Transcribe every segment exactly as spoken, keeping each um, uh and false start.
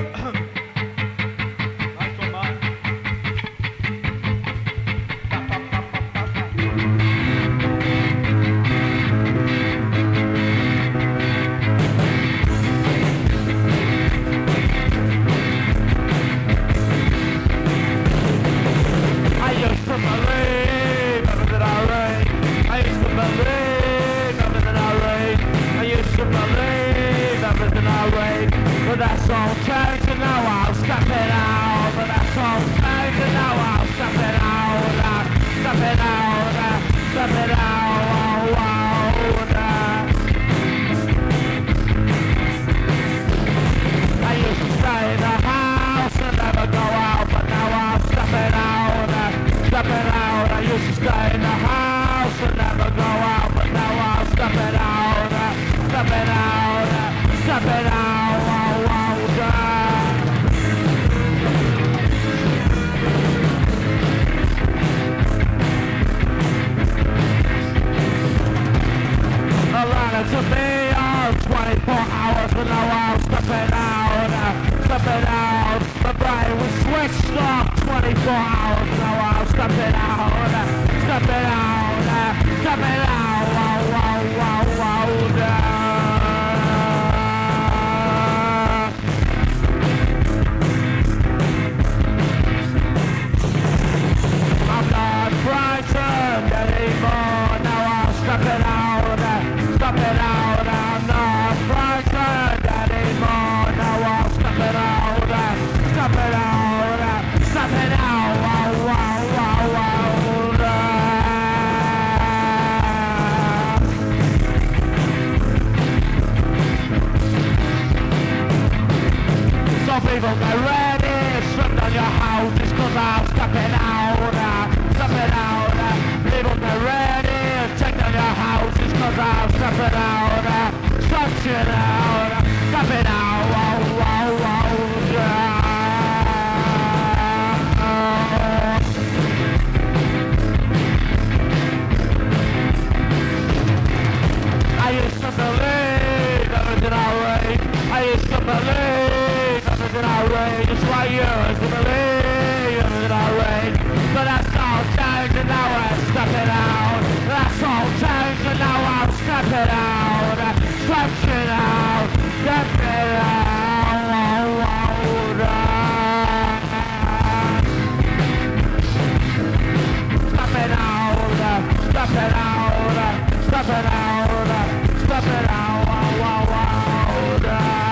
But that's all changed and now I'll step it out. But that's all changed and now I'll step it out. uh, Step it out, uh, step it out. Oh, oh, uh. I used to stay in the house and never go out, but now I'll step it out, uh, step it out. I used to stay in the house and never go out, but now I'll step it out, uh, step it out, uh, step it out. To me, oh, twenty-four hours, but now I'll step it out, uh, step it out. My brain was switched off, twenty-four hours, now I'll step it out, uh, step it out, uh, step it out, wow, wow, wow, wow, uh. I'm not frightened anymore, now I'll step it out, uh, step it out, I'm not frightened anymore. Now I'll step it out, uh, step it out, uh, step it out, wow, wow, wow, wow, uh. Some people get ready, stripped on your house just cause I'll step it out, uh, step it out, uh. People get ready, check on your house just cause I'll step it out, uh, stretch it out, uh, step it out, wow, wow, wow, yeah. I used to believe everything I read, I used to believe everything I read, just like you used to believe everything I read, but that's all changed and now I step it out, that's all changed and now I'll step it out, uh, stretch it out, step it out, wow, wow, uh. Step it out, uh, step it out, uh, step it out, uh, step it out, wow, wow, wow, uh.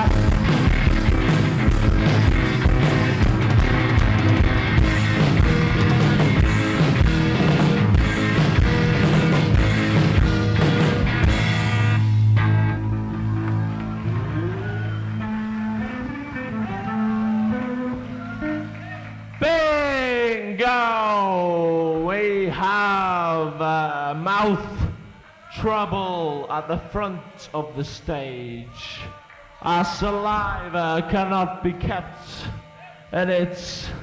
Bingo! We have uh, mouth trouble at the front of the stage. Our saliva cannot be kept in its